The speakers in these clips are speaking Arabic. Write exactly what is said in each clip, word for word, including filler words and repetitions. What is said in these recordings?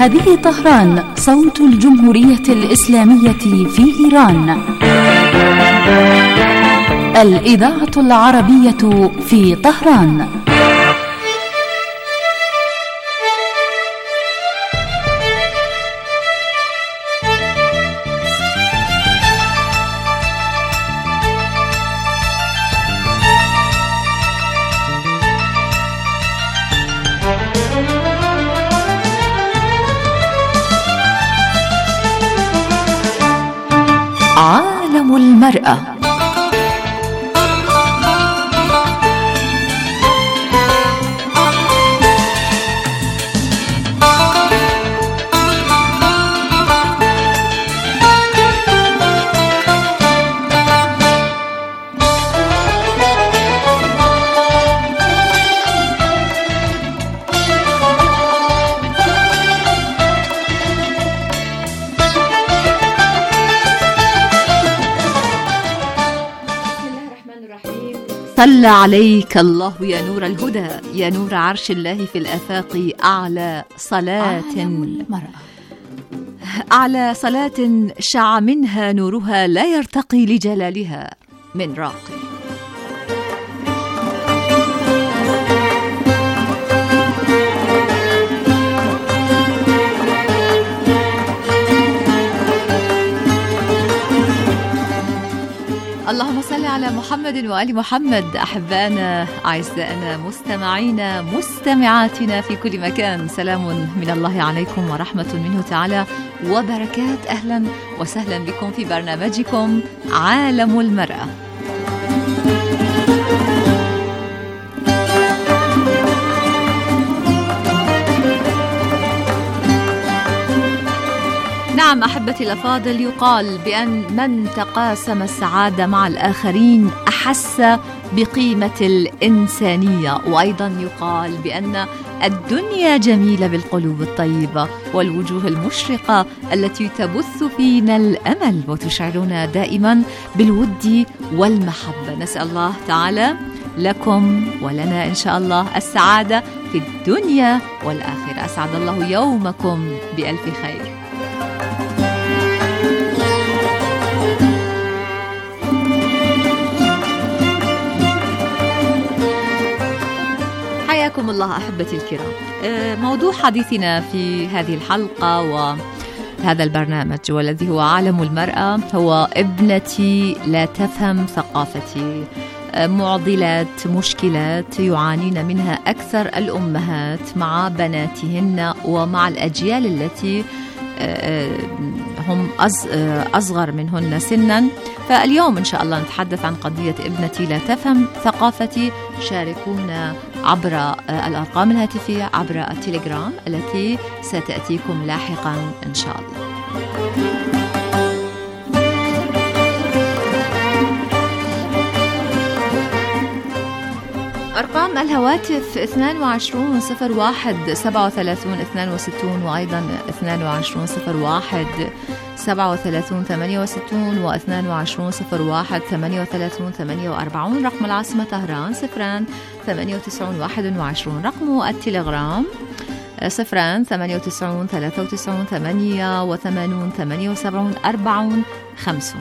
هذه طهران، صوت الجمهورية الإسلامية في إيران. الإذاعة العربية في طهران. عالم المرأة. صلى عليك الله يا نور الهدى، يا نور عرش الله في الآفاق، أعلى صلاة المرأة، أعلى صلاة شع منها نورها لا يرتقي لجلالها من راقي. اللهم صل على محمد وآل محمد. أحبائنا أعزائنا مستمعينا مستمعاتنا في كل مكان، سلام من الله عليكم ورحمة منه تعالى وبركات. أهلا وسهلا بكم في برنامجكم عالم المرأة. نعم أحبتي الأفاضل، يقال بأن من تقاسم السعادة مع الآخرين أحس بقيمة الإنسانية، وأيضا يقال بأن الدنيا جميلة بالقلوب الطيبة والوجوه المشرقة التي تبث فينا الأمل وتشعرنا دائما بالود والمحبة. نسأل الله تعالى لكم ولنا إن شاء الله السعادة في الدنيا والآخرة. أسعد الله يومكم بألف خير. حياكم الله أحبتي الكرام. موضوع حديثنا في هذه الحلقة وهذا البرنامج والذي هو عالم المرأة هو ابنتي لا تفهم ثقافتي. معضلات، مشكلات يعانين منها أكثر الأمهات مع بناتهن ومع الأجيال التي هم أصغر منهن سنا. فاليوم إن شاء الله نتحدث عن قضية ابنتي لا تفهم ثقافتي. شاركونا عبر الأرقام الهاتفية، عبر التليجرام التي ستأتيكم لاحقا إن شاء الله. أرقام الهواتف اثنين وعشرين صفر واحد سبعة وثلاثين اثنين وستين، وأيضا اثنين وعشرين صفر واحد سبعة وثلاثين ثمانية وستين، واثنين وعشرين صفر واحد ثمانية وثلاثين ثمانية وأربعين. رقم العاصمة طهران صفران ثمانية وتسعين واحد وعشرين. رقم التليجرام صفران ثمانية وتسعين ثلاثة وتسعين ثمانية وثمانين ثمانية وسبعين أربعين خمسون.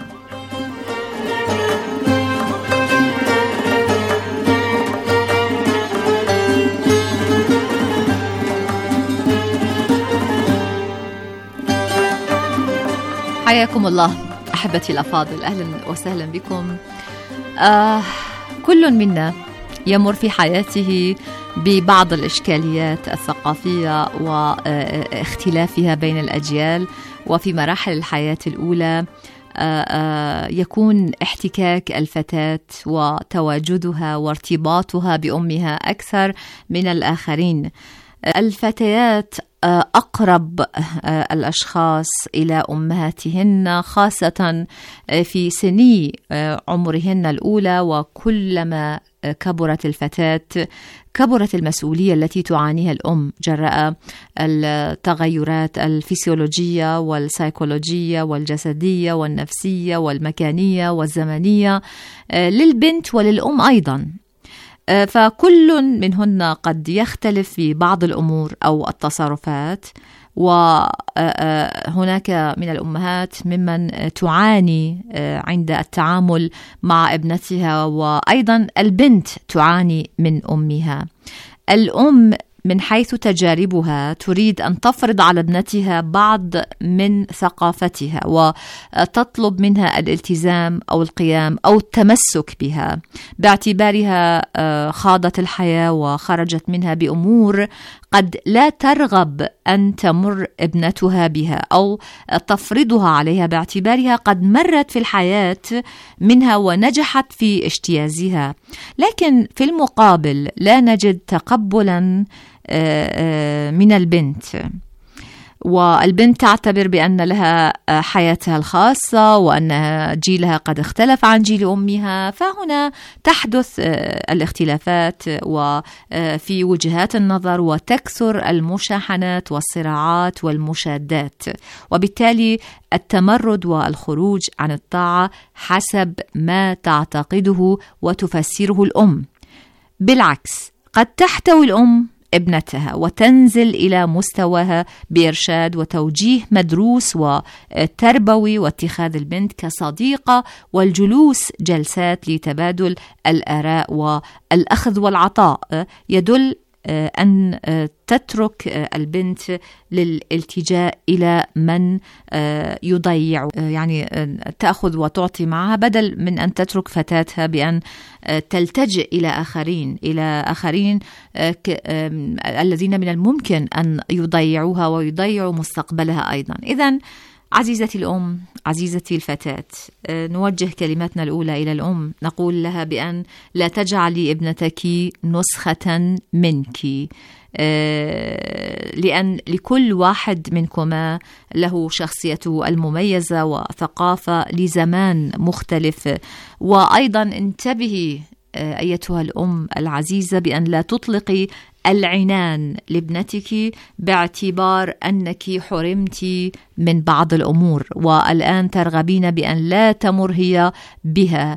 حياكم الله أحبتي الأفاضل، أهلا وسهلا بكم. آه كل منا يمر في حياته ببعض الإشكاليات الثقافية واختلافها بين الأجيال. وفي مراحل الحياة الأولى آه آه يكون احتكاك الفتاة وتواجدها وارتباطها بأمها أكثر من الآخرين. الفتيات أقرب الأشخاص إلى أمهاتهن، خاصة في سني عمرهن الأولى، وكلما كبرت الفتاة كبرت المسؤولية التي تعانيها الأم جراء التغيرات الفسيولوجية والسيكولوجية والجسدية والنفسية والمكانية والزمنية للبنت وللأم أيضا. فكل منهن قد يختلف في بعض الأمور أو التصرفات، وهناك من الأمهات ممن تعاني عند التعامل مع ابنتها، وأيضا البنت تعاني من أمها. الأم من حيث تجاربها تريد أن تفرض على ابنتها بعض من ثقافتها وتطلب منها الالتزام أو القيام أو التمسك بها، باعتبارها خاضت الحياة وخرجت منها بأمور قد لا ترغب أن تمر ابنتها بها أو تفرضها عليها، باعتبارها قد مرت في الحياة منها ونجحت في اجتيازها. لكن في المقابل لا نجد تقبلا من البنت، والبنت تعتبر بأن لها حياتها الخاصة وأن جيلها قد اختلف عن جيل أمها، فهنا تحدث الاختلافات وفي وجهات النظر وتكثر المشاحنات والصراعات والمشادات، وبالتالي التمرد والخروج عن الطاعة حسب ما تعتقده وتفسره الأم. بالعكس، قد تحتوي الأم ابنتها وتنزل إلى مستواها بإرشاد وتوجيه مدروس وتربوي واتخاذ البنت كصديقة، والجلوس جلسات لتبادل الآراء والأخذ والعطاء يدل أن تترك البنت للالتجاء إلى من يضيع، يعني تأخذ وتعطي معها، بدل من أن تترك فتاتها بأن تلتجئ إلى آخرين إلى آخرين الذين من الممكن أن يضيعوها ويضيعوا مستقبلها أيضا. إذن عزيزتي الأم، عزيزتي الفتاة، نوجه كلمتنا الأولى إلى الأم، نقول لها بأن لا تجعلي ابنتك نسخة منك، لأن لكل واحد منكما له شخصيته المميزة وثقافة لزمان مختلف. وأيضا انتبهي أيتها الأم العزيزة بأن لا تطلقي العنان لابنتك باعتبار أنك حرمت من بعض الأمور والآن ترغبين بأن لا تمر هي بها،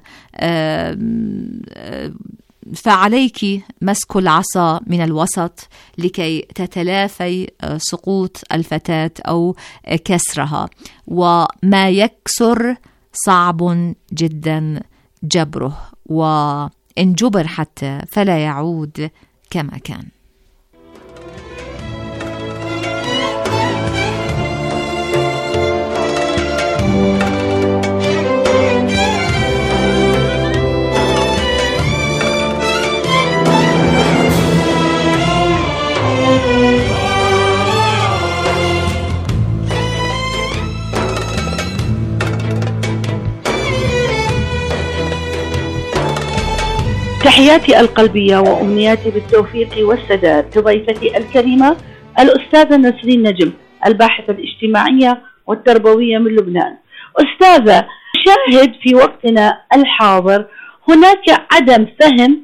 فعليك مسك العصا من الوسط لكي تتلافي سقوط الفتاة أو كسرها، وما يكسر صعب جدا جبره، وإن جبر حتى فلا يعود كما كان. تحياتي القلبية وأمنياتي بالتوفيق والسداد لضيفتي الكريمة الأستاذة نسرين نجم، الباحثة الاجتماعية والتربوية من لبنان. أستاذة، شاهد في وقتنا الحاضر هناك عدم فهم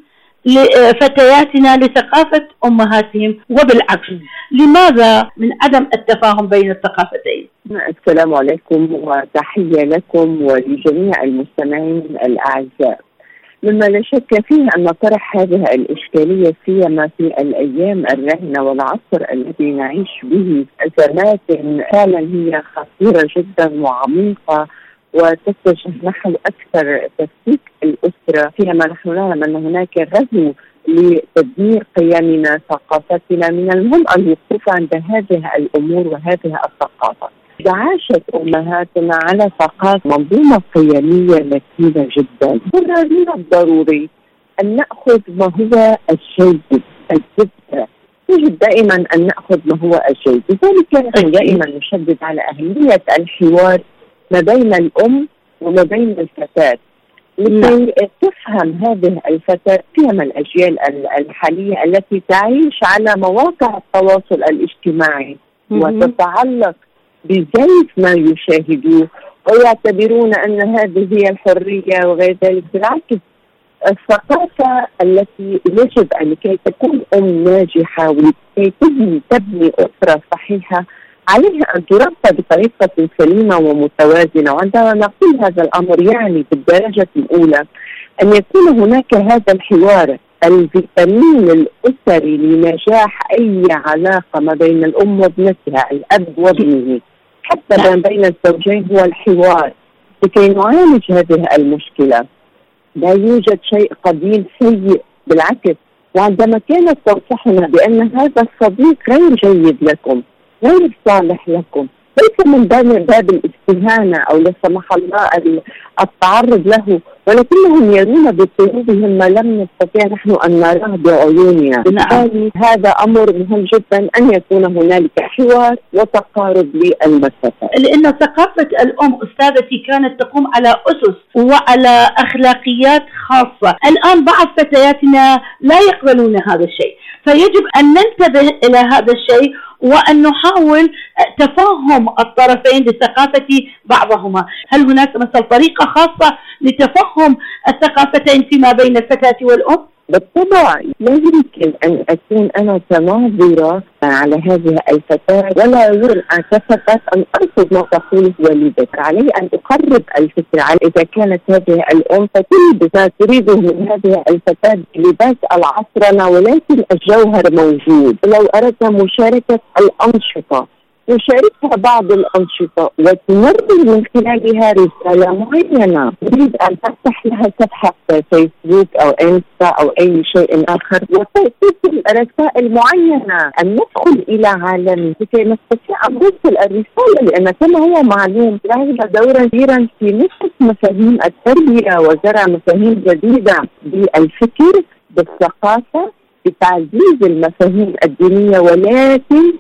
لفتياتنا لثقافة أمهاتهم، وبالعكس لماذا من عدم التفاهم بين الثقافتين؟ السلام عليكم وتحية لكم ولجميع المستمعين الأعزاء. مما لا شك فيه أن طرح هذه الإشكالية سيما في الأيام الراهنة والعصر الذي نعيش به أزمات فعلا هي خطيرة جدا وعميقة وتتجه نحو أكثر تفكيك الأسرة، فيما نحن نعلم أن هناك غزو لتدمير قيمنا ثقافتنا. من المهم الوقوف عند هذه الأمور وهذه الثقافة. إذا عاشت أمهاتنا على ثقافة منظومة قيمية متينة جدا، من الضروري أن نأخذ ما هو الجيد الجدة. يجب دائما أن نأخذ ما هو الجيد، لذلك نحن دائما نشدد على أهمية الحوار ما بين الأم وما بين الفتاة لكي تفهم هذه الفتاة فهم الأجيال الحالية التي تعيش على مواقع التواصل الاجتماعي وتتعلق بزيف ما يشاهدوه ويعتبرون أن هذه هي الحرية وغير ذلك. بالعكس، الثقافة التي يجب أن لكي تكون أم ناجحة ولكي تبني تبني أسرة صحيحة عليها أن تربى بطريقة سليمة ومتوازنة. وعندما نقول هذا الأمر يعني بالدرجة الأولى أن يكون هناك هذا الحوار الفيتامين الأسري لنجاح أي علاقة ما بين الأم وابنتها، الأب وابنه، حتى ما بين الزوجين، هو الحوار لكي نعالج هذه المشكلة. لا يوجد شيء قديم سيء، بالعكس. وعندما كانت تنصحنا بأن هذا الصديق غير جيد لكم، غير صالح لكم، ليس من باب الاستهانة أو لا سمح الله التعرض له، ولكنهم يرون بقلوبهم ما لم نستطيع نحن أن نراه بعيوننا. بالتالي هذا أمر مهم جدا أن يكون هنالك حوار وتقارب للمسافات، لأن ثقافة الأم أستاذتي كانت تقوم على أسس وعلى أخلاقيات خاصة. الآن بعض فتياتنا لا يقبلون هذا الشيء، فيجب أن ننتبه إلى هذا الشيء وأن نحاول تفهم الطرفين لثقافة بعضهما. هل هناك مثلا طريقة خاصة لتفهم الثقافتين فيما بين الفتاة والأم؟ بالطبع لا يمكن أن أكون أنا كناظرة على هذه الفتاة ولا يمكن كفتاة أن أرفض ما تقوله والدتك. علي أن أقرب الفكرة على إذا كانت هذه الأم تلبس ما تريده من هذه الفتاة لباس العصرنة، ولكن الجوهر موجود. لو أردنا مشاركة الأنشطة نشاركها بعض الأنشطة وتمرر من خلالها رسالة معينة. تريد أن تفتح لها صفحة فيسبوك أو إنستا أو أي شيء آخر وترسل رسائل معينة، أن ندخل إلى عالم لكي نستطيع أن نرسل الرسالة، لأن كما هو معلوم لعب دورا كبيرا في نشر مفاهيم التربية وزرع مفاهيم جديدة بالفكر، بالثقافة، بتعزيز المفاهيم الدينية، ولكن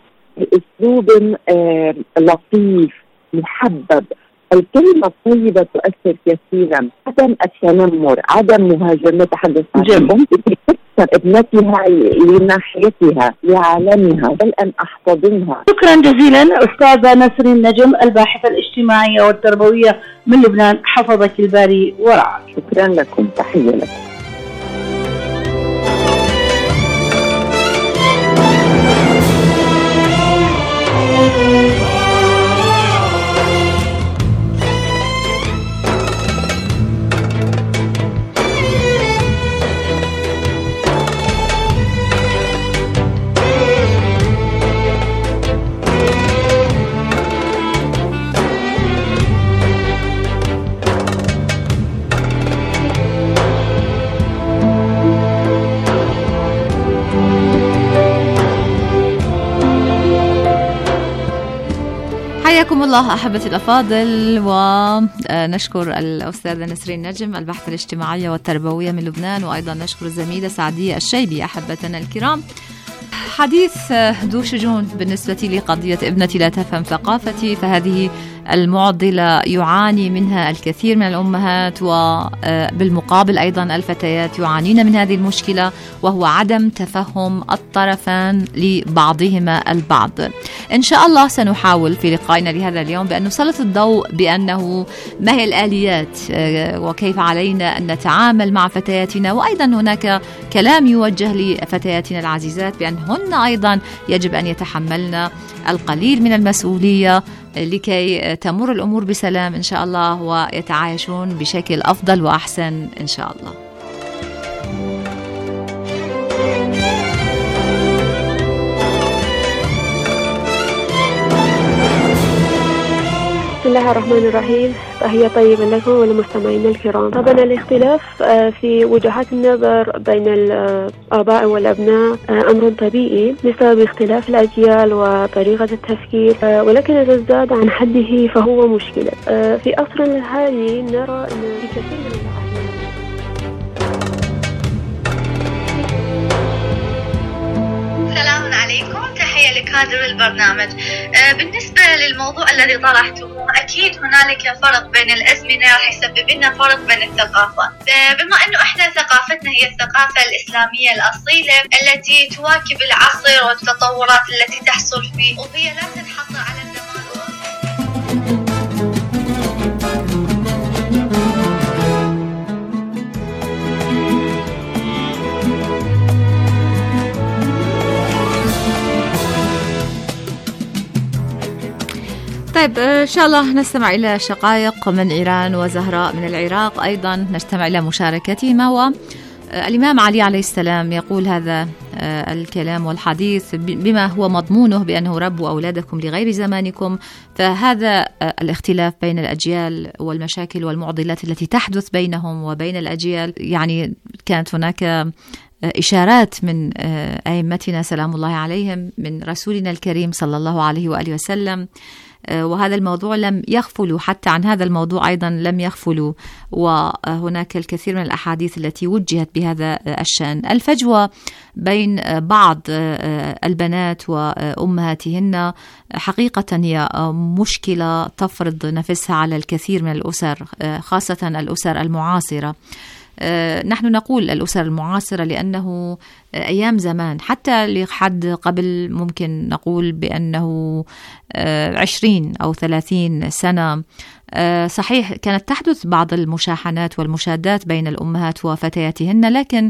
بأسلوب آه لطيف محبب. الكلمة الطيبة تؤثر كثيرا. عدم التنمر، عدم مهاجمة، تحدث عن الأم تكسر ابنتها لناحيتها لعالمها، بل أن أحتضنها. شكرا جزيلا أستاذة نسرين نجم، الباحثة الاجتماعية والتربوية من لبنان، حفظك الباري ورعاك. شكرا لكم، تحية لكم. حياكم الله أحبتي الأفاضل، ونشكر الأستاذة نسرين نجم الباحثة الاجتماعية والتربوية من لبنان، وأيضا نشكر الزميلة سعدية الشيبي. أحبتنا الكرام، حديث ذو شجون بالنسبة لقضية ابنتي لا تفهم ثقافتي، فهذه المعضلة يعاني منها الكثير من الأمهات، وبالمقابل أيضا الفتيات يعانين من هذه المشكلة، وهو عدم تفهم الطرفان لبعضهما البعض. إن شاء الله سنحاول في لقائنا لهذا اليوم بأن نسلط الضوء بأنه ما هي الآليات وكيف علينا أن نتعامل مع فتياتنا، وأيضا هناك كلام يوجه لفتياتنا العزيزات بأنهن أيضا يجب أن يتحملن القليل من المسؤولية لكي تمر الأمور بسلام إن شاء الله، ويتعايشون بشكل أفضل وأحسن إن شاء الله. بسم الله الرحمن الرحيم. تحية طيبة لكم ولمستمعينا الكرام. طبعا الاختلاف في وجهات النظر بين الآباء والأبناء أمر طبيعي بسبب اختلاف الأجيال وطريقة التفكير، ولكن إذا ازداد عن حده فهو مشكلة. في عصرنا الحالي نرى أن في كثير من الأحيان السلام عليكم، تحية لكادر البرنامج. بالنسبة للموضوع الذي طرحته، أكيد هنالك فرق بين الأزمنة راح يسبب لنا فرق بين الثقافة. بما أنه إحنا ثقافتنا هي الثقافة الإسلامية الأصيلة التي تواكب العصر والتطورات التي تحصل فيه، وهي لا تنحصر على الزمان. طيب إن شاء الله نستمع إلى شقائق من إيران وزهراء من العراق، أيضا نستمع إلى مشاركتهما، الإمام علي عليه السلام يقول هذا الكلام والحديث بما هو مضمونه بأنه ربوا أولادكم لغير زمانكم. فهذا الاختلاف بين الأجيال والمشاكل والمعضلات التي تحدث بينهم وبين الأجيال، يعني كانت هناك إشارات من أئمتنا سلام الله عليهم، من رسولنا الكريم صلى الله عليه وآله وسلم، وهذا الموضوع لم يغفلوا حتى عن هذا الموضوع، أيضا لم يغفلوا، وهناك الكثير من الأحاديث التي وجهت بهذا الشأن. الفجوة بين بعض البنات وأمهاتهن حقيقة هي مشكلة تفرض نفسها على الكثير من الأسر، خاصة الأسر المعاصرة. نحن نقول الأسر المعاصرة لأنه أيام زمان، حتى لحد قبل ممكن نقول بأنه عشرين أو ثلاثين سنة صحيح كانت تحدث بعض المشاحنات والمشادات بين الأمهات وفتياتهن، لكن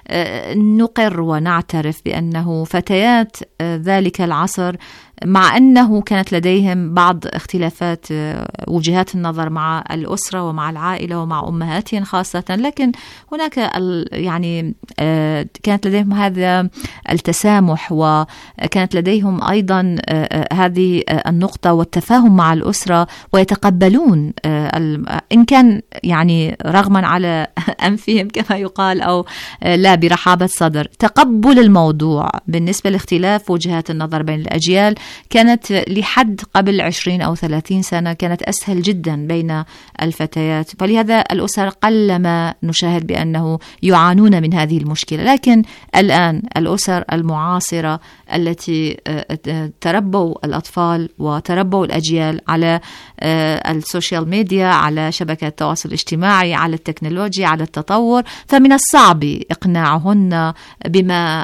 نقر ونعترف بأنه فتيات ذلك العصر مع أنه كانت لديهم بعض اختلافات وجهات النظر مع الأسرة ومع العائلة ومع أمهاتهم خاصة، لكن هناك يعني كانت لديهم هذا التسامح، وكانت لديهم أيضا هذه النقطة والتفاهم مع الأسرة، ويتقبلون إن كان يعني رغما على أنفهم كما يقال أو لا برحابة صدر. تقبل الموضوع بالنسبة لاختلاف وجهات النظر بين الأجيال كانت لحد قبل عشرين أو ثلاثين سنة كانت أسهل جدا بين الفتيات، فلهذا الأسر قلما نشاهد بأنه يعانون من هذه المشكلة. لكن الآن الأسر المعاصرة التي تربوا الأطفال وتربوا الأجيال على السوشيال ميديا، على شبكات التواصل الاجتماعي، على التكنولوجيا، على التطور، فمن الصعب إقناعهن بما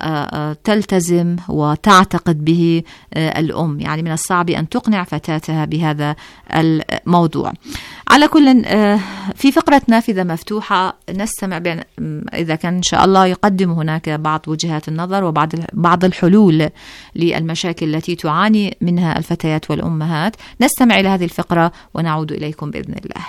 تلتزم وتعتقد به الأم، يعني من الصعب أن تقنع فتاتها بهذا الموضوع. على كل في فقرة نافذة مفتوحة نستمع بين إذا كان إن شاء الله يقدم هناك بعض وجهات النظر وبعض بعض الحلول للمشاكل التي تعاني منها الفتيات والأمهات. نستمع إلى هذه الفقرة ونعود إليكم بإذن الله.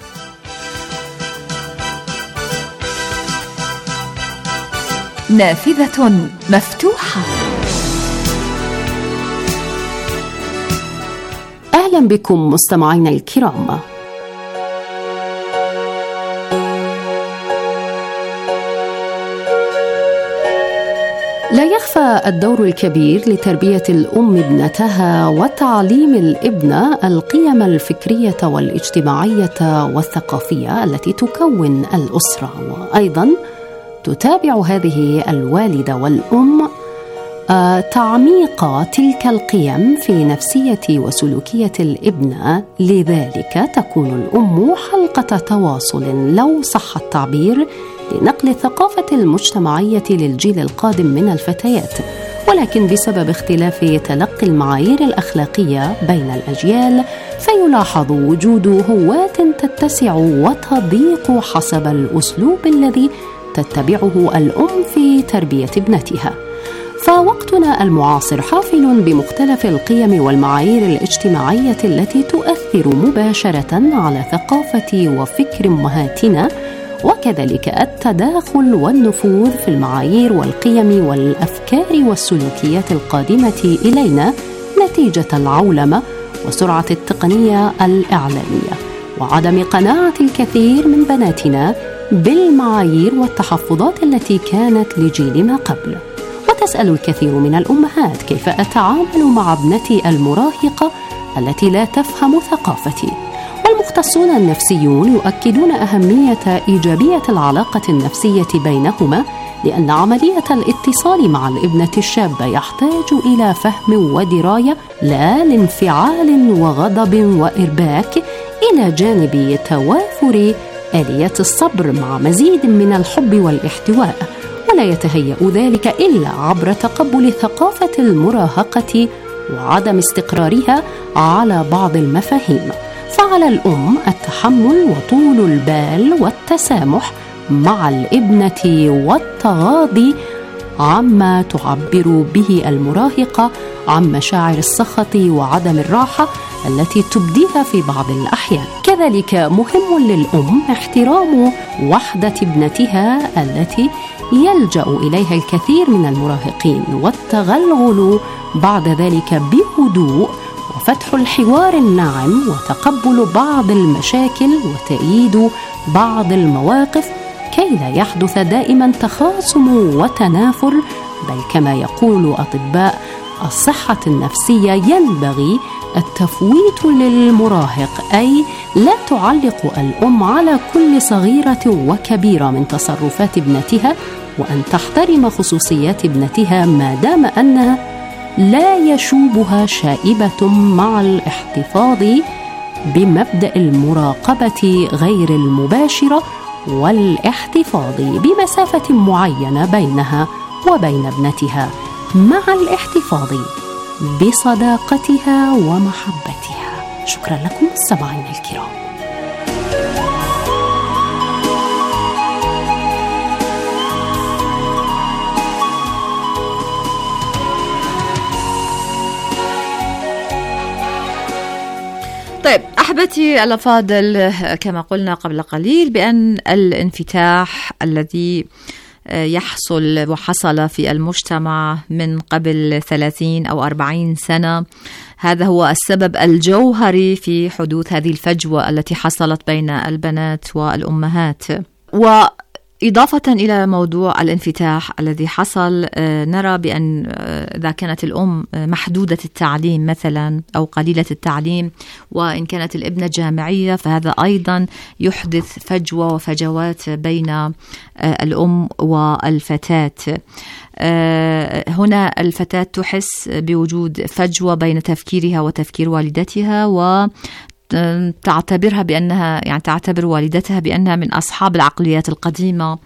نافذة مفتوحة. أهلا بكم مستمعينا الكرام. لا يخفى الدور الكبير لتربية الأم ابنتها وتعليم الابنة القيم الفكرية والاجتماعية والثقافية التي تكون الأسرة، وأيضا تتابع هذه الوالدة والأم تعميق تلك القيم في نفسية وسلوكية الابنة. لذلك تكون الأم حلقة تواصل لو صح التعبير لنقل الثقافة المجتمعية للجيل القادم من الفتيات، ولكن بسبب اختلاف تلقي المعايير الأخلاقية بين الأجيال فيلاحظ وجود هواة تتسع وتضيق حسب الأسلوب الذي تتبعه الأم في تربية ابنتها. فوقتنا المعاصر حافل بمختلف القيم والمعايير الاجتماعية التي تؤثر مباشرة على ثقافة وفكر أمهاتنا، وكذلك التداخل والنفوذ في المعايير والقيم والأفكار والسلوكيات القادمة إلينا نتيجة العولمة وسرعة التقنية الإعلامية، وعدم قناعة الكثير من بناتنا بالمعايير والتحفظات التي كانت لجيلنا قبل. وتسأل الكثير من الأمهات: كيف أتعامل مع ابنتي المراهقة التي لا تفهم ثقافتي؟ والمختصون النفسيون يؤكدون أهمية إيجابية العلاقة النفسية بينهما، لأن عملية الاتصال مع الابنة الشابة يحتاج إلى فهم ودراية لا لانفعال وغضب وإرباك، إلى جانب توافر آلية الصبر مع مزيد من الحب والاحتواء. ولا يتهيأ ذلك إلا عبر تقبل ثقافة المراهقة وعدم استقرارها على بعض المفاهيم. فعلى الأم التحمل وطول البال والتسامح مع الابنة والتغاضي عما تعبر به المراهقة عن مشاعر السخط وعدم الراحة التي تبديها في بعض الأحيان. كذلك مهم للأم احترام وحدة ابنتها التي يلجأ إليها الكثير من المراهقين، والتغلغل بعد ذلك بهدوء وفتح الحوار الناعم وتقبل بعض المشاكل وتأييد بعض المواقف كي لا يحدث دائما تخاصم وتنافر، بل كما يقول أطباء الصحة النفسية ينبغي التفويت للمراهق، أي لا تعلق الأم على كل صغيرة وكبيرة من تصرفات ابنتها، وأن تحترم خصوصيات ابنتها ما دام أنها لا يشوبها شائبة، مع الاحتفاظ بمبدأ المراقبة غير المباشرة والاحتفاظ بمسافة معينة بينها وبين ابنتها، مع الاحتفاظ بصداقتها ومحبتها. شكرا لكم مستمعينا الكرام. طيب أحبتي الأفاضل، كما قلنا قبل قليل بأن الانفتاح الذي يحصل وحصل في المجتمع من قبل ثلاثين أو أربعين سنة هذا هو السبب الجوهري في حدوث هذه الفجوة التي حصلت بين البنات والأمهات. وإضافة إلى موضوع الانفتاح الذي حصل، نرى بأن إذا كانت الأم محدودة التعليم مثلا أو قليلة التعليم، وإن كانت الابنة جامعية، فهذا أيضا يحدث فجوة وفجوات بين الأم والفتاة. هنا الفتاة تحس بوجود فجوة بين تفكيرها وتفكير والدتها، و تعتبرها بأنها يعني تعتبر والدتها بأنها من أصحاب العقليات القديمة،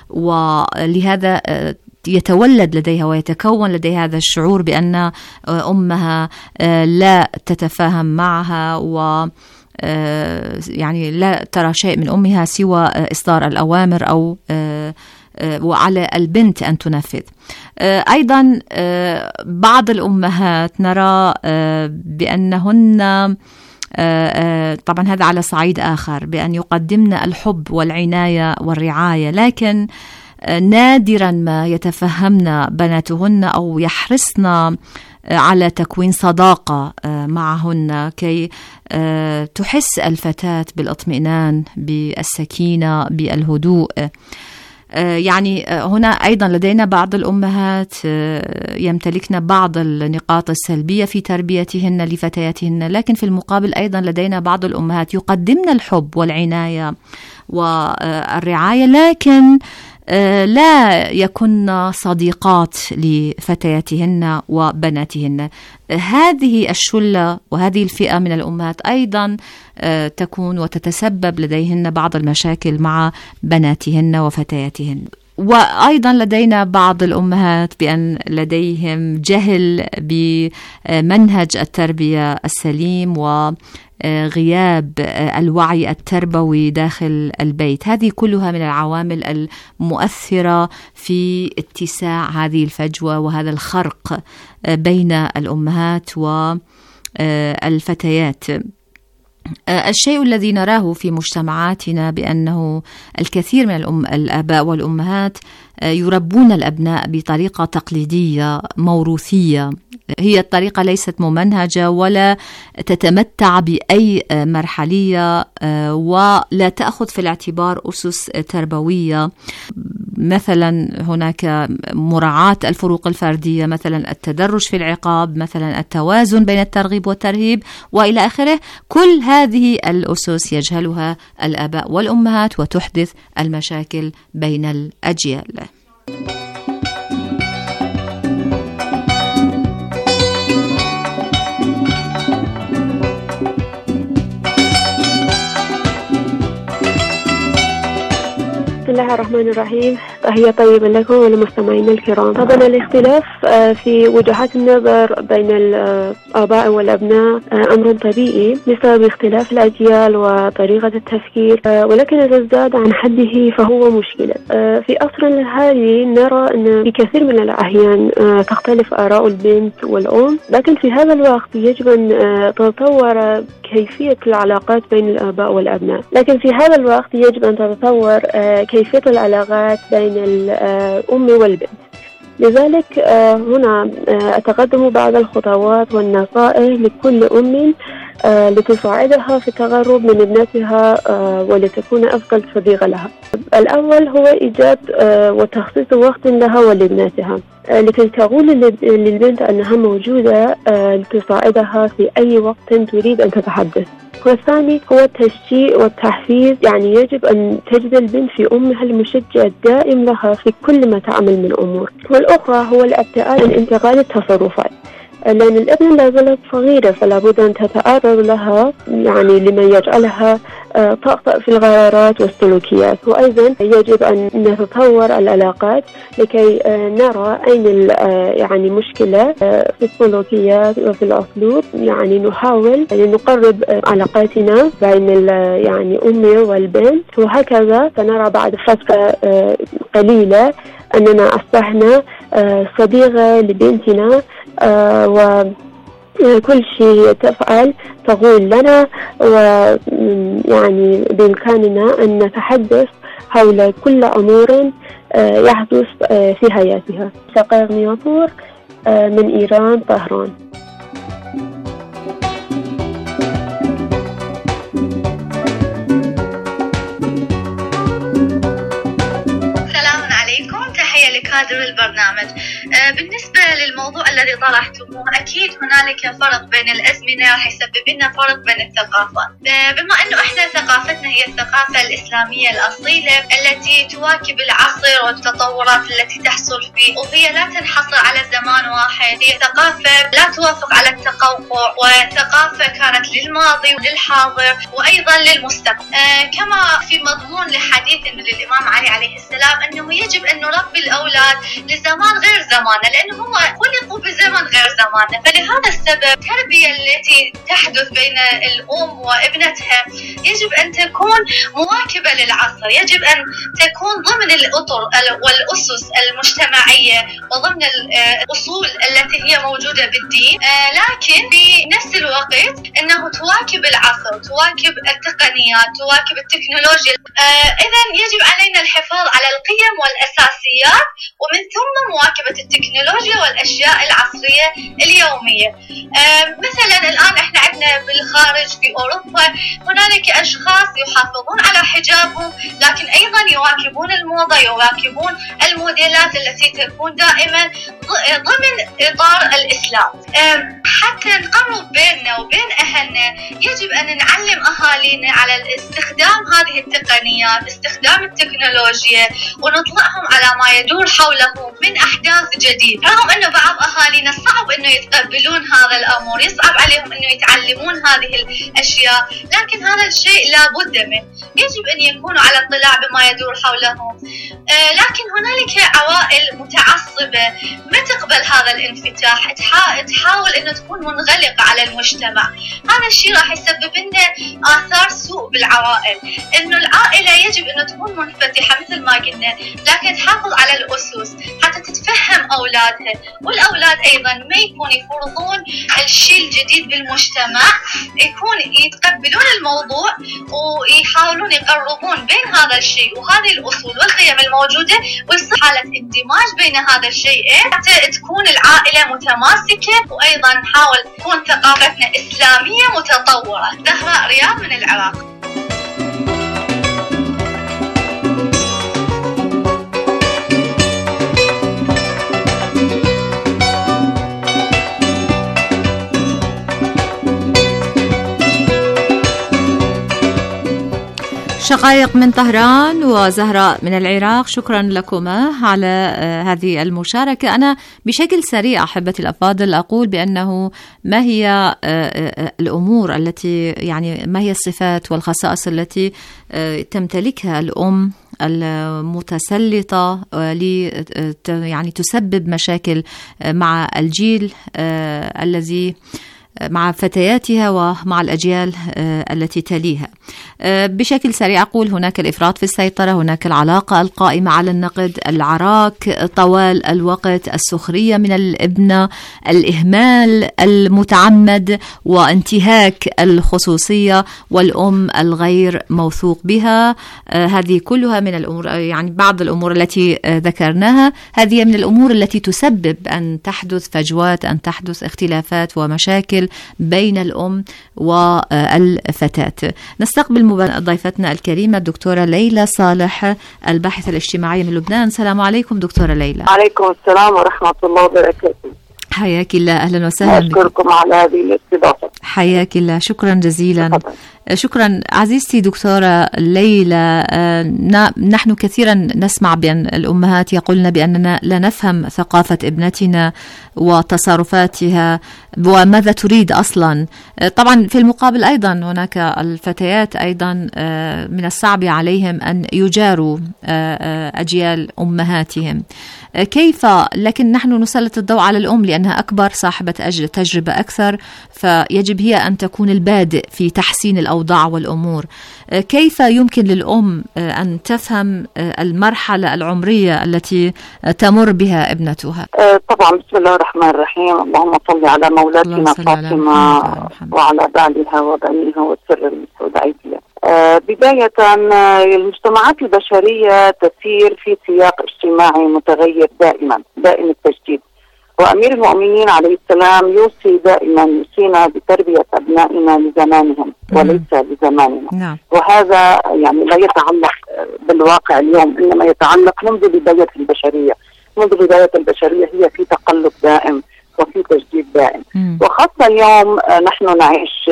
ولهذا يتولد لديها ويتكون لديها هذا الشعور بأن أمها لا تتفاهم معها، و يعني لا ترى شيء من أمها سوى إصدار الأوامر أو وعلى البنت أن تنفذ. أيضا بعض الأمهات نرى بأنهن طبعا هذا على صعيد آخر بأن يقدمن الحب والعناية والرعاية، لكن نادرا ما يتفهمن بناتهن أو يحرصن على تكوين صداقة معهن كي تحس الفتاة بالاطمئنان، بالسكينة، بالهدوء. يعني هنا أيضا لدينا بعض الأمهات يمتلكن بعض النقاط السلبية في تربيتهن لفتياتهن، لكن في المقابل أيضا لدينا بعض الأمهات يقدمن الحب والعناية والرعاية، لكن لا يكن صديقات لفتياتهن وبناتهن. هذه الشلة وهذه الفئة من الأمهات أيضا تكون وتتسبب لديهن بعض المشاكل مع بناتهن وفتياتهن. وأيضا لدينا بعض الأمهات بأن لديهم جهل بمنهج التربية السليم وغياب الوعي التربوي داخل البيت. هذه كلها من العوامل المؤثرة في اتساع هذه الفجوة وهذا الخرق بين الأمهات والفتيات. الشيء الذي نراه في مجتمعاتنا بأنه الكثير من الأم الآباء والأمهات يربون الأبناء بطريقة تقليدية موروثية، هي الطريقة ليست ممنهجة ولا تتمتع بأي مرحلية ولا تأخذ في الاعتبار أسس تربوية، مثلا هناك مراعاة الفروق الفردية، مثلا التدرج في العقاب، مثلا التوازن بين الترغيب والترهيب وإلى آخره. كل هذه الأسس يجهلها الآباء والأمهات وتحدث المشاكل بين الأجيال. بسم الله الرحمن الرحيم. تحية طيبة لكم ولمستمعينا الكرام. طبعا الاختلاف في وجهات النظر بين الآباء والأبناء أمر طبيعي بسبب اختلاف الأجيال وطريقة التفكير، ولكن إذا ازداد عن حده فهو مشكلة. في عصرنا الحالي نرى أن في كثير من الأحيان تختلف آراء البنت والأم، لكن في هذا الوقت يجب أن تتطور كيفية العلاقات بين الآباء والأبناء، لكن في هذا الوقت يجب أن تتطور كيفية العلاقات بين الأم والبنت. لذلك هنا أتقدم بعض الخطوات والنصائح لكل أم لتساعدها في التقرب من ابنتها ولتكون أفضل صديقة لها. الأول هو إيجاد وتخصيص وقت لها ولابنتها لكي تقول للبنت أنها موجودة لتساعدها في أي وقت تريد أن تتحدث. والثاني هو التشجيع والتحفيز، يعني يجب أن تجد البنت في أمها المشجع الدائم لها في كل ما تعمل من أمور. والأخرى هو الابتعاد عن انتقال التصرفات، لأن الابن لا زالت صغيرة فلا بد أن تتعرض لها يعني لما يجعلها تخطئ في القرارات والسلوكيات. وأيضا يجب أن نتطور العلاقات لكي نرى أين يعني مشكلة في السلوكيات وفي الأسلوب، يعني نحاول أن نقرب علاقاتنا بين يعني أمي والبنت، وهكذا سنرى بعد فترة قليلة أننا أصبحنا صديقة لبنتنا وكل شيء تفعل تقول لنا، ويعني بإمكاننا أن نتحدث حول كل أمور يحدث في حياتها. شقائق نياطور من إيران، طهران. لكادر البرنامج. بالنسبة للموضوع الذي طرحتموه، أكيد هنالك فرق بين الأزمنة راح يسبب لنا فرق بين الثقافات. بما أنه إحنا ثقافتنا هي الثقافة الإسلامية الأصيلة التي تواكب العصر والتطورات التي تحصل فيه، وهي لا تنحصر على زمان واحد، هي ثقافة لا توافق على التقوقع، وثقافة كانت للماضي وللحاضر وأيضا للمستقبل. كما في مضمون لحديث للإمام علي عليه السلام أنه يجب أن نربي الأولاد لزمان غير زمانه، لأنه هم خلقوا بزمن غير زمانه. فلهذا السبب التربية التي تحدث بين الأم وابنتها يجب أن تكون مواكبة للعصر، يجب أن تكون ضمن الأطر والأسس المجتمعية وضمن الأصول التي هي موجودة بالدين، لكن في نفس الوقت أنه تواكب العصر، تواكب التقنيات، تواكب التكنولوجيا. إذن يجب علينا الحفاظ على القيم والأساسيات، ومن ثم مواكبة التكنولوجيا والأشياء العصرية اليومية. مثلا الآن احنا عندنا بالخارج في أوروبا هنالك أشخاص يحافظون على حجابهم، لكن أيضا يواكبون الموضة، يواكبون الموديلات التي تكون دائما ضمن إطار الإسلام. حتى نقرب بيننا وبين أهلنا يجب أن نعلم أهالينا على استخدام هذه التقنيات، استخدام التكنولوجيا، ونطلعهم على ما يدور حوله من أحداث جديدة. رغم أنه بعض أهالينا صعب أنه يتقبلون هذا الأمر، يصعب عليهم أنه يتعلمون هذه الأشياء، لكن هذا الشيء لا بد منه، يجب أن يكونوا على اطلاع بما يدور حولهم. آه لكن هنالك عوائل متعصبة ما تقبل هذا الانفتاح، تحاول أنه تكون منغلقة على المجتمع. هذا الشيء راح يسبب لنا آثار سوء بالعوائل، أنه العائلة يجب أنه تكون منفتحة مثل ما قلنا، لكن تحافظ على الأسس حتى تتفهم أولادها، والأولاد أيضا ما يكون يفرضون الشيء الجديد بالمجتمع، يكون يتقبلون الموضوع ويحاولون يقربون بين هذا الشيء وهذه الأصول والقيم الموجودة، ويصير حالة اندماج بين هذا الشيء حتى تكون العائلة متماسكة، وأيضا نحاول تكون ثقافتنا إسلامية متطورة. زهراء رياض من العراق. شقائق من طهران وزهراء من العراق، شكرا لكما على هذه المشاركة. أنا بشكل سريع أحبتي الأفاضل أقول بأنه ما هي الأمور التي يعني ما هي الصفات والخصائص التي تمتلكها الأم المتسلطة يعني تسبب مشاكل مع الجيل الذي مع فتياتها ومع الأجيال التي تليها. بشكل سريع أقول هناك الإفراط في السيطرة، هناك العلاقة القائمة على النقد، العراك طوال الوقت، السخرية من الابنة، الإهمال المتعمد وانتهاك الخصوصية، والأم الغير موثوق بها. هذه كلها من الأمور، يعني بعض الأمور التي ذكرناها هذه من الأمور التي تسبب أن تحدث فجوات، أن تحدث اختلافات ومشاكل بين الأم والفتاة. نستقبل ضيفتنا الكريمة الدكتورة ليلى صالح، الباحثة الاجتماعية من لبنان. السلام عليكم دكتورة ليلى. عليكم السلام ورحمة الله وبركاته. حياك الله، أهلا وسهلا بك. أشكركم على هذه الاستضافة. حياك الله، شكرا جزيلا. طبعا. شكرا عزيزتي دكتورة ليلى. نحن كثيرا نسمع بأن الأمهات يقولن بأننا لا نفهم ثقافة ابنتنا وتصرفاتها وماذا تريد أصلا. طبعا في المقابل أيضا هناك الفتيات أيضا من الصعب عليهم أن يجاروا أجيال أمهاتهم. كيف؟ لكن نحن نسلط الضوء على الأم لأنها أكبر، صاحبة أجل تجربة أكثر، فيجب هي أن تكون البادئ في تحسين الأوضاع والأمور. كيف يمكن للأم أن تفهم المرحلة العمرية التي تمر بها ابنتها؟ طبعا بسم الله الرحمن الرحيم. اللهم صل على مولاتنا فاطمة وعلى بعلها وبنيها والسر المستودعية. بداية، المجتمعات البشرية تسير في سياق اجتماعي متغير دائما، دائم التجديد، وأمير المؤمنين عليه السلام يوصي دائما يوصينا بتربية أبنائنا لزمانهم وليس لزماننا. نعم. وهذا يعني لا يتعلق بالواقع اليوم، إنما يتعلق منذ بداية البشرية. منذ بداية البشرية هي في تقلب دائم وفي تجديد دائم. مم. وخاصة اليوم نحن نعيش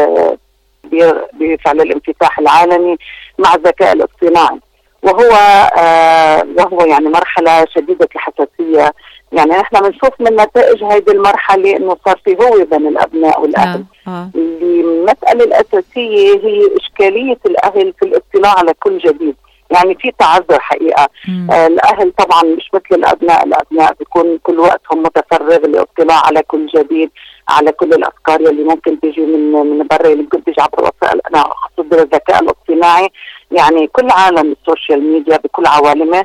بفعل الانفتاح العالمي مع الذكاء الاصطناعي، وهو آه وهو يعني مرحلة شديدة الحساسية. يعني نحن بنشوف من نتائج هذه المرحلة انه صار في هو بين الابناء والاهل. آه. آه. المسألة الاساسية هي اشكالية الاهل في الاطلاع على كل جديد. يعني في تعذر حقيقة. آه الاهل طبعا مش مثل الابناء، الابناء بيكون كل وقتهم متفرغ للاطلاع على كل جديد، على كل الافكار اللي ممكن تيجي من من برا، اللي ممكن تيجي عبر وسائل، انا اقصد الذكاء الاصطناعي. يعني كل عالم السوشيال ميديا بكل عوالمه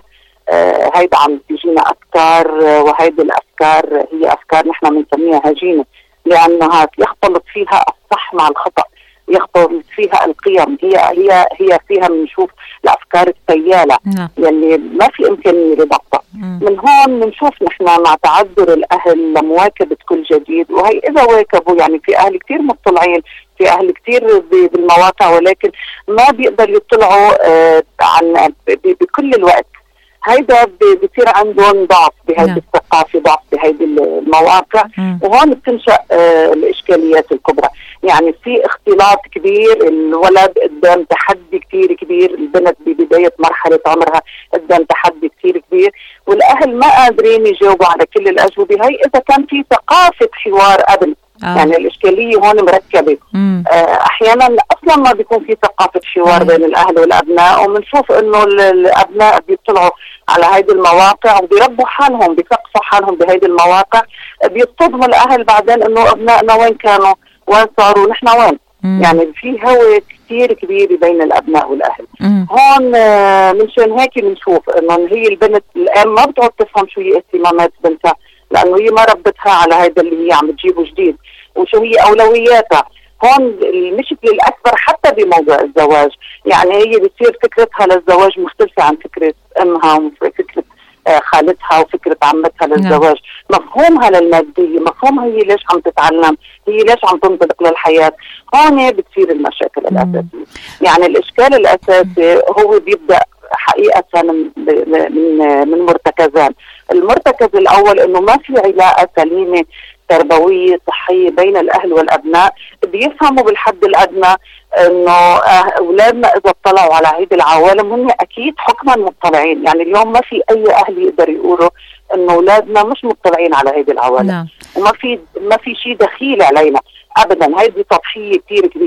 آه هيدا عم تجينا افكار، آه وهيدي الافكار هي افكار نحن بنسميها هجينه، لانها يختلط فيها الصح مع الخطا، يختلط فيها القيم، هي هي هي فيها بنشوف الافكار السياله يلي ما في امكانيه لضبطها. من هون بنشوف نحن مع تعذر الاهل لمواكبه كل جديد، وهي اذا واكبوا يعني في اهل كثير مطلعين، في اهل كثير بالمواقع، ولكن ما بيقدروا يطلعوا آه عن بكل الوقت. هيدا بيصير عندهم ضعف بهيدي الثقافه، ضعف بهيدي المواقع. مم. وهون بتنشأ آه الاشكاليات الكبرى. يعني في اختلاط كبير، الولد قدام تحدي كثير كبير، البنت ببدايه مرحله عمرها قدام تحدي كثير كبير، والاهل ما قادرين يجاوبوا على كل الاجوبه هي اذا كان في ثقافه حوار قبل. آه. يعني الإشكالية هون مركبة. آه أحيانا أصلا ما بيكون في ثقافة حوار آه. بين الأهل والأبناء، وبنشوف إنه الأبناء بيطلعوا على هيدي المواقع وبيربوا حالهم، بيثقفوا حالهم بهيدي المواقع، بيصطدموا الأهل بعدين إنه أبنائنا وين كانوا، وين صاروا، نحن وين. مم. يعني في هوى كثير كبير بين الأبناء والأهل. مم. هون آه منشان هيك بنشوف إنه هي البنت الآن ما بتقعد تفهم شو هي اهتمامات بنتها، لأنه هي ما ربتها على هذا اللي هي عم تجيبه جديد، وشو هي أولوياتها. هون المشكلة الأكبر حتى بموضوع الزواج، يعني هي بتصير فكرتها للزواج مختلفة عن فكرة أمها وفكرة خالتها وفكرة عمتها للزواج. نعم. مفهومها للمادية، مفهومها هي ليش عم تتعلم، هي ليش عم تنطلق للحياة. هون بتصير المشاكل الأساسية. يعني الإشكال الأساسي هو بيبدأ حقيقة من من من مرتكزان. المرتكز الأول إنه ما في علاقة سليمة تربوية صحية بين الأهل والأبناء، بيفهموا بالحد الأدنى إنه أولادنا إذا اطلعوا على هيدي العوالم هم أكيد حكما مطلعين. يعني اليوم ما في أي أهل يقدر يقولوا إنه أولادنا مش مطلعين على هيدي العوالم. نعم. وما في ما في شيء دخيل علينا أبدا. هيدي تضحية كتير كبيرة.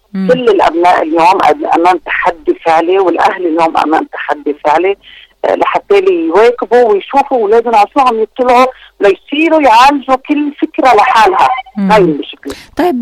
مم. كل الابناء اليوم امام تحدي فعلي، والاهل اليوم امام تحدي فعلي لحتى يواكبوا ويشوفوا اولادهم على شو عم يطلعوا ليصيروا يعالجوا كل فكره لحالها. هاي المشكله. طيب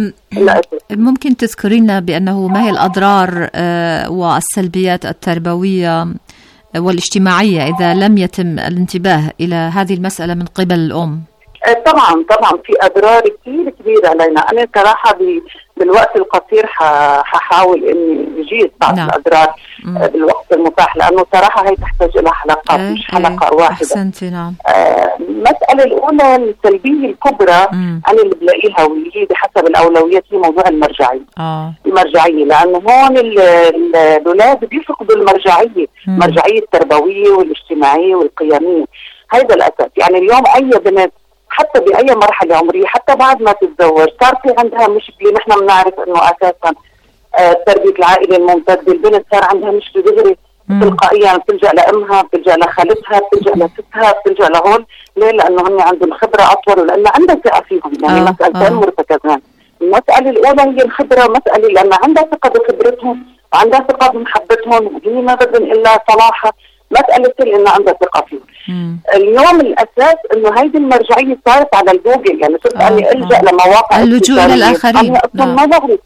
ممكن تذكرينا بانه ما هي الاضرار والسلبيات التربويه والاجتماعيه اذا لم يتم الانتباه الى هذه المساله من قبل الام؟ طبعا طبعا في اضرار كثير كبيره علينا. انا صراحه بالوقت القصير ححاول اني اجيز بعض نعم. الاضرار مم. بالوقت المتاح، لانه صراحه هي تحتاج الى حلقات ايه مش حلقه ايه. واحده. احسنتي. نعم. آه المساله الاولى السلبيه الكبرى مم. انا اللي بلاقيها واللي هي بحسب الاولويات هي موضوع المرجعيه. اه المرجعيه، لانه هون الاولاد بيفقدوا المرجعيه، المرجعيه التربويه والاجتماعيه والقيميه. هذا الاساس. يعني اليوم اي بنت حتى بأي مرحلة عمرية حتى بعد ما تتزوج صار في عندها مشكلة. نحن بنعرف انه اساسا آه تربية العائلة الممتدة، البنت صار عندها مشكلة دغري تلقائيا بتلجأ لأمها، بتلجأ لخالتها، بتلجأ لستها، بتلجأ لهون. ليه؟ لأنه هم عندهم خبرة أطول ولأن عندها ثقة فيهم. يعني آه مسألتين آه. مرتكزين. المسألة الأولى هي الخبرة، مسألة لأن عندها ثقة بخبرتهم وعندها ثقة بمحبتهم وهي ما بدهم إلا صلاحها. مسألة إنه عندها ثقة فيه. مم. اليوم الأساس إنه هيدي المرجعية صارت على الجوجل، يعني صرت آه أني ألجأ آه. لمواقع اللجوء للآخرين. أنا أصلا ما بعرف.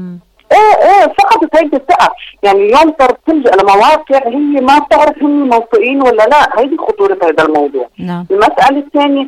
إيه إيه فقدت هيدي الثقة. يعني اليوم صارت تلجأ لمواقع هي ما بتعرف هم موثوقين ولا لا. هيدي خطورة هذا الموضوع. نعم. المسألة الثانية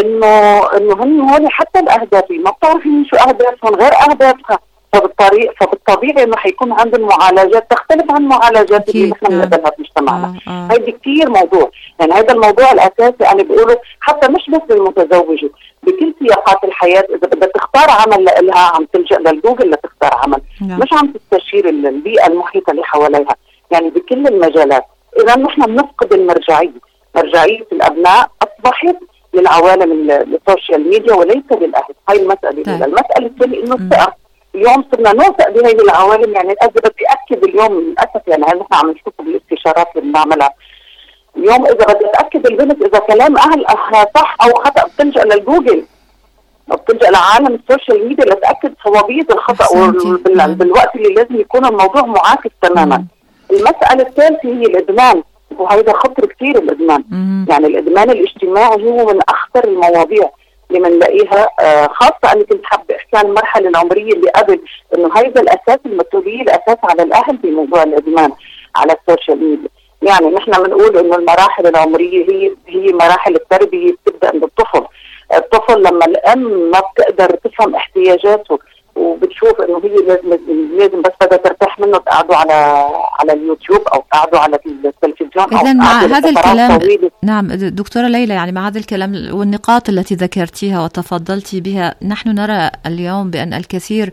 إنه إنه هم هون حتى الأهداف ما بتعرف هم شو أهدافهم غير أهدافها. فبالطريق فبالطبيعي انه حيكون عندهم معالجات تختلف عن معالجات اللي نحن بنقدمها في مجتمعنا. آه آه. هيدي كثير موضوع. يعني هذا الموضوع الاساسي انا بقوله حتى مش بس للمتزوجه، بكل سياقات الحياه. اذا بدها تختار عمل لها عم تلجأ للجوجل لتختار عمل. نعم. مش عم تستشير البيئه المحيطه اللي حواليها. يعني بكل المجالات. اذا نحن بنفقد المرجعيه، مرجعيه الابناء اصبحت للعوالم السوشيال ميديا وليس للاهل. هاي المساله. طيب. المساله الثانيه انه الثقه. اليوم صرنا نوثق بهذه العوالم. يعني الأب بدي أكد اليوم للأسف، يعني نحن عم نشوف بالاستشارات اللي بنعملها اليوم، إذا بدي أتأكد البنت إذا كلام أهلها صح أو خطأ بتلجأ للجوجل أو بتلجأ لعالم السوشيال ميديا لتأكد صوابية الخطأ وبال... بالوقت اللي لازم يكون الموضوع معاكس تماما. مم. المسألة الثالثة هي الإدمان، وهذا خطر كثير الإدمان. مم. يعني الإدمان الاجتماعي هو من أخطر المواضيع اللي بنلاقيها. آه خاصة أنا كنت حابة إحسان المرحلة العمرية اللي قبل إنه هيدا الأساس، المسؤولية الأساس على الأهل بموضوع الإدمان على السوشيال ميديا. يعني نحن بنقول إنه المراحل العمرية هي هي مراحل التربية بتبدأ من الطفل. الطفل لما الأم ما بتقدر تفهم احتياجاته وبتشوف إنه هي لازم لازم بس بدها ترتاح منه تقعدوا على على اليوتيوب أو تقعدوا على التلفزيون. إذا مع هذا الكلام طويلة. نعم دكتورة ليلى، يعني مع هذا الكلام والنقاط التي ذكرتيها وتفضلتي بها، نحن نرى اليوم بأن الكثير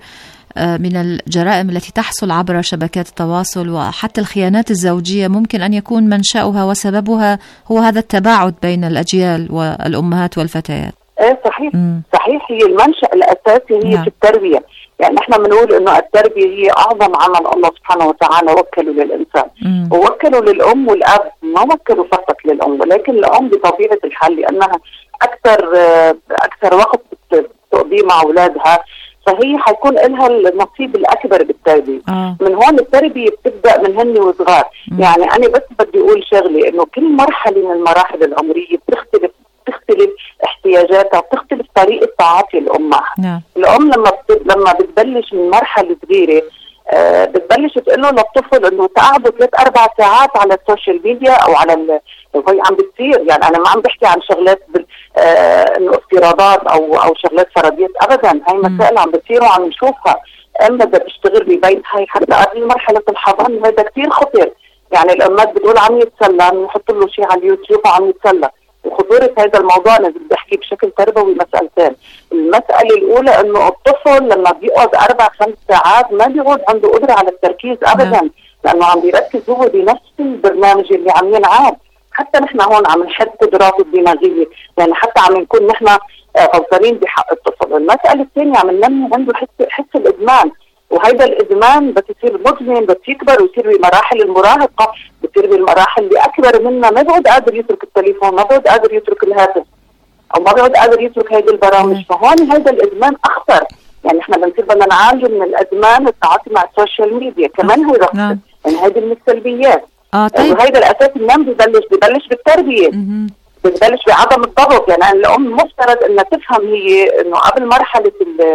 من الجرائم التي تحصل عبر شبكات التواصل وحتى الخيانات الزوجية ممكن أن يكون منشأها وسببها هو هذا التباعد بين الأجيال والأمهات والفتيات. ايه صحيح. مم. صحيح. هي المنشأ الأساسي هي نعم. في التربية. يعني نحن بنقول إنه التربية هي أعظم عمل الله سبحانه وتعالى وكله للإنسان. مم. ووكلوا للأم والأب، ما وكلوا فقط للأم، ولكن الأم بطبيعة الحال لأنها أكثر أكثر وقت تقضيه مع أولادها، فهي حيكون لها النصيب الأكبر بالتربية. آه. من هون التربية بتبدأ من هن وصغار. مم. يعني أنا بس بدي أقول شغلة إنه كل مرحلة من المراحل العمرية بتختلف بتختلف احتياجاتها، بتختلف طريقة تعاطي الأم معها. نعم. الأم لما بت... لما بتبلش من مرحلة صغيرة آه بتبلش تقول له للطفل إنه تقعدوا ثلاث أربع ساعات على السوشيال ميديا أو على ال... وهي عم بتصير. يعني أنا ما عم بحكي عن شغلات بال... آه إنه افتراضات أو أو شغلات فرضيات أبدا. هاي مسائل عم بتصير وعم نشوفها. أم بدها تشتغل ببيت هاي حتى قبل مرحلة الحضانة. هذا كثير خطير. يعني الأمات بتقول عم يتسلى، نحط له شيء على اليوتيوب وعم يتسلى. وخطورة هذا الموضوع أنا بدي أحكي بشكل تربوي مسألتين. المسألة الأولى إنه الطفل لما بيقعد أربع خمس ساعات ما بيقعد عنده قدرة على التركيز أبدا، لأنه عم بيركز هو بنفس البرنامج اللي عم ينعاد. حتى نحن هون عم نحد قدراته الدماغية، يعني حتى عم نكون نحن غلطانين بحق الطفل. المسألة الثانية عم ننمي عنده حس حس الإدمان، وهذا الإدمان بتصير مدمن، بتكبر ويصير بمراحل المراهقة، بتصير بالمراحل اللي أكبر منها ما بيقعد قادر يترك التليفون، ما بيقعد قادر يترك الهاتف، أو ما بيقعد قادر يترك هذه البرامج. فهون هذا الإدمان أخطر، يعني احنا بنصير بدنا نعالج من الادمان التعاطي مع السوشيال ميديا كمان هي رقصة. نعم. يعني هذه من السلبيات. اه طيب. وهيدا الاساس النوم ببلش ببلش بالتربيه، ببلش بعدم الضبط. يعني الام مفترض انها تفهم هي انه قبل مرحله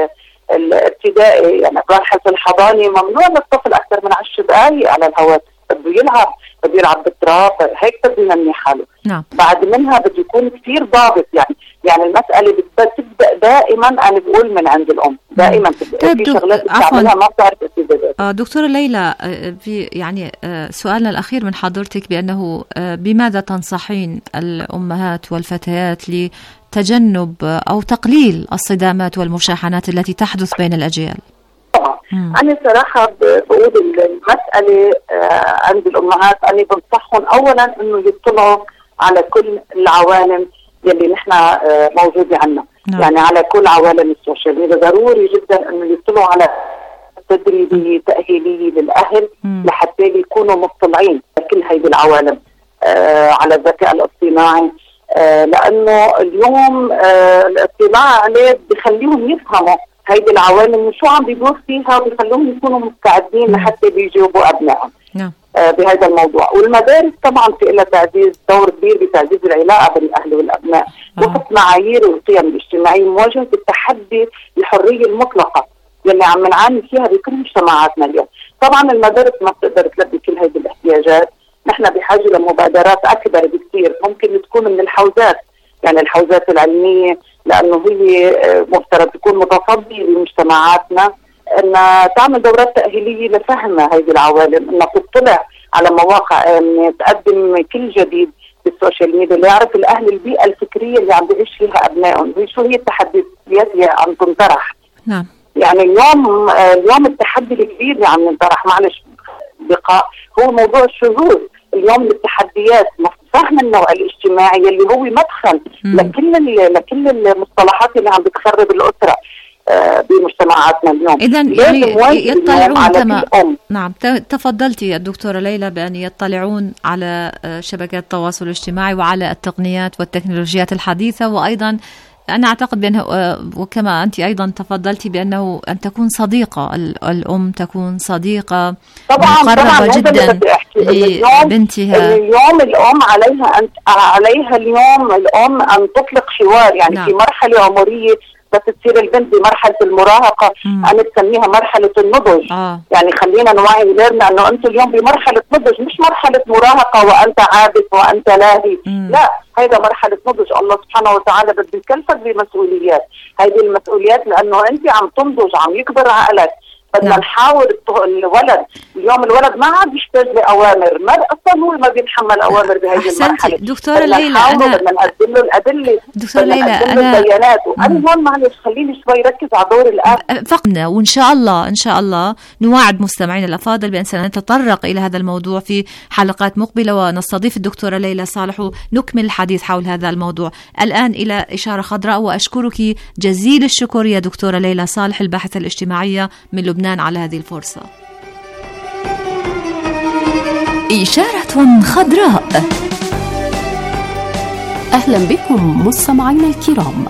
الابتدائي يعني مرحله الحضانه ممنوع للطفل اكثر من عشر دقائق على الهواء، بده يلعب بده يلعب بالتراب، هيك بده ينمي حاله. نعم. بعد منها بده يكون كثير ضابط. يعني يعني المساله بتبدا دائما، انا بقول من عند الام دائما طيب في شغلات بتعملها ما بتعرف استجابات. دكتورة ليلى، في يعني سؤالنا الأخير من حضرتك بأنه بماذا تنصحين الأمهات والفتيات لتجنب أو تقليل الصدامات والمشاحنات التي تحدث بين الأجيال؟ طبعا أنا صراحة بقول المسألة عند الأمهات أنا بنصحهم أولا إنه يطلعوا على كل العوالم يلي نحن موجودة عنا. نعم. يعني على كل عوالم السوشيال ميديا ضروري جدا إنه يطلعوا على تدريبية تأهيلية للأهل مم. لحتى يكونوا مطلعين كل هذه العوالم آه على الذكاء الاصطناعي، آه لأنه اليوم آه الاطلاع عليه بخليهم يفهموا هذه العوالم شو عم بيدور فيها وبيخلوهم يكونوا مستعدين لحتى بيجاوبوا أبنائهم نعم. آه بهذا الموضوع. والمدارس طبعا في لها تعزيز دور كبير بتعزيز العلاقة بين الأهل والأبناء وفق معايير والقيم الاجتماعية، مواجهة التحدي الحرية المطلقة يلي عم نعاني فيها بكل مجتمعاتنا اليوم. طبعا المدارس ما بتقدر تلبي كل هذه الاحتياجات، نحن بحاجه لمبادرات اكبر بكثير ممكن تكون من الحوزات، يعني الحوزات العلميه، لانه هي مفترض تكون متصديه لمجتمعاتنا انها تعمل دورات تاهيليه لفهم هذه العوالم، انها تطلع على مواقع آمنة، تقدم كل جديد بالسوشيال ميديا ليعرف الاهل البيئه الفكريه اللي عم بيعيش فيها ابنائهم، شو هي التحديات اللي عم تنطرح. نعم. يعني اليوم اليوم التحدي الكبير اللي عم ننطرح معلش بقاء هو موضوع الشذوذ. اليوم التحديات فهم النوع الاجتماعي اللي هو مدخل لكل لكل المصطلحات اللي عم بتخرب الاسره بمجتمعاتنا اليوم. إذن يعني يطلعون كما نعم تفضلتي يا دكتورة ليلى بأن يطلعون على شبكات التواصل الاجتماعي وعلى التقنيات والتكنولوجيات الحديثة، وأيضا أنا أعتقد بأنه وكما أنت أيضا تفضلتي بأنه أن تكون صديقة، الأم تكون صديقة مقربة جدا لبنتها. اليوم الأم عليها أن عليها اليوم الأم أن تطلق حوار، يعني نعم. في مرحلة عمرية بس تصير البنت بمرحلة المراهقة مم. أنا بسميها مرحلة النضج. آه. يعني خلينا نوعي ولادنا أنه أنتم اليوم بمرحلة نضج، مش مرحلة مراهقة وأنت عابث وأنت لاهي. مم. لا، هيدا مرحلة نضج. الله سبحانه وتعالى بده يكلفك بمسؤوليات، هيدي المسؤوليات لأنه أنت عم تنضج، عم يكبر عقلك. بدنا نعم. نحاول الولد اليوم الولد ما عاد يحتاج لأوامر، ما أصلا هو ما بيتحمل أوامر بهذه المرحلة. دكتورة ليلى أنا بدنا نقدم له الأدلة، دكتورة ليلى أنا البيانات، وأنا هون معلش خليني شوي ركز على دور الأب فقنا، وإن شاء الله إن شاء الله نواعد مستمعينا الأفاضل بأن سنتطرق إلى هذا الموضوع في حلقات مقبلة ونستضيف الدكتورة ليلى صالح ونكمل الحديث حول هذا الموضوع. الآن إلى إشارة خضراء، وأشكرك جزيل الشكر يا دكتورة ليلى صالح الباحثة الاجتماعية من لبنان على هذه الفرصة. إشارة خضراء. أهلا بكم مستمعينا الكرام.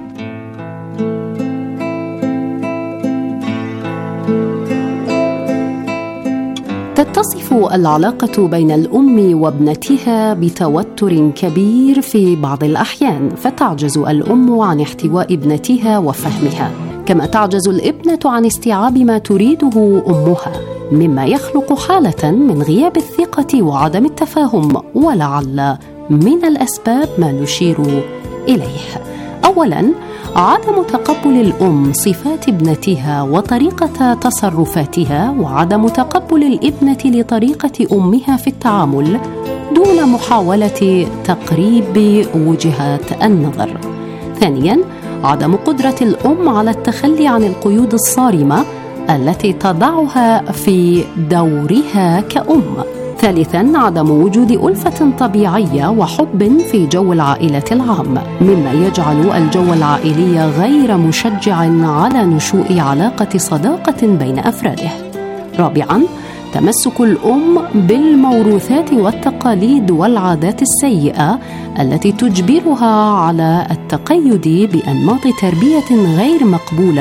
تتصف العلاقة بين الأم وابنتها بتوتر كبير في بعض الأحيان، فتعجز الأم عن احتواء ابنتها وفهمها، كما تعجز الابنة عن استيعاب ما تريده أمها، مما يخلق حالة من غياب الثقة وعدم التفاهم، ولعل من الأسباب ما نشير إليه. أولاً، عدم تقبل الأم صفات ابنتها وطريقة تصرفاتها، وعدم تقبل الابنة لطريقة أمها في التعامل دون محاولة تقريب وجهات النظر. ثانياً، عدم قدرة الأم على التخلي عن القيود الصارمة التي تضعها في دورها كأم. ثالثاً، عدم وجود ألفة طبيعية وحب في جو العائلة العام، مما يجعل الجو العائلي غير مشجع على نشوء علاقة صداقة بين أفراده. رابعاً، تمسك الأم بالموروثات والتقاليد والعادات السيئة التي تجبرها على التقيد بأنماط تربية غير مقبولة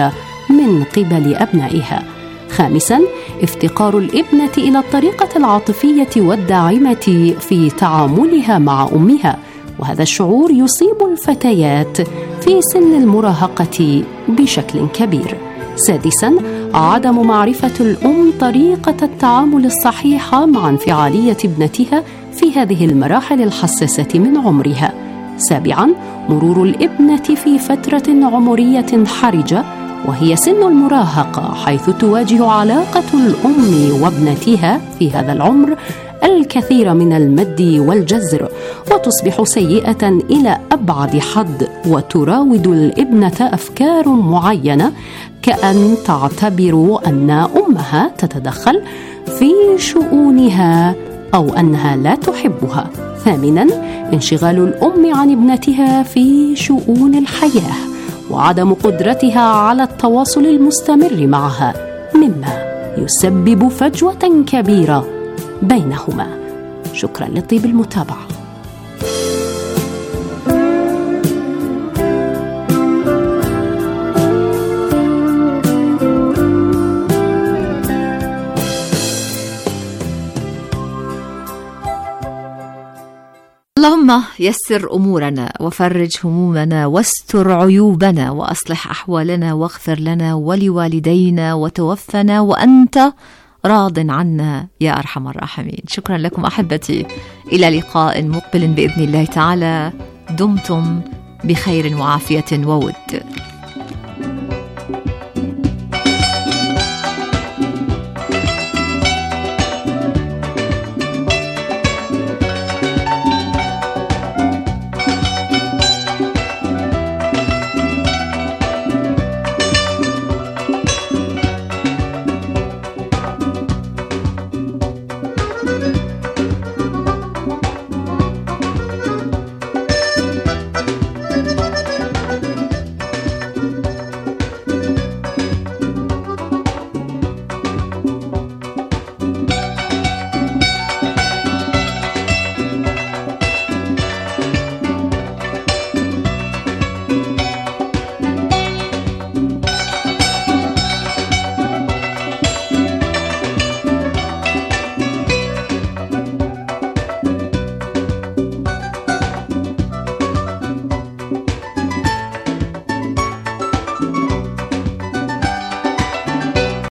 من قبل أبنائها. خامساً، افتقار الابنة إلى الطريقة العاطفية والداعمة في تعاملها مع أمها، وهذا الشعور يصيب الفتيات في سن المراهقة بشكل كبير. سادساً، عدم معرفة الأم طريقة التعامل الصحيحة مع انفعالية ابنتها في هذه المراحل الحساسة من عمرها. سابعاً، مرور الابنة في فترة عمرية حرجة وهي سن المراهقة، حيث تواجه علاقة الأم وابنتها في هذا العمر الكثير من المد والجزر، وتصبح سيئة إلى أبعد حد، وتراود الابنة أفكار معينة كأن تعتبر أن أمها تتدخل في شؤونها أو أنها لا تحبها. ثامناً، انشغال الأم عن ابنتها في شؤون الحياة وعدم قدرتها على التواصل المستمر معها، مما يسبب فجوة كبيرة بينهما. شكرا لطيب المتابعة. اللهم يسر أمورنا وفرج همومنا واستر عيوبنا وأصلح أحوالنا واغفر لنا ولوالدينا وتوفنا وأنت راض عنا يا أرحم الراحمين. شكرا لكم أحبتي، إلى لقاء مقبل بإذن الله تعالى. دمتم بخير وعافية وود.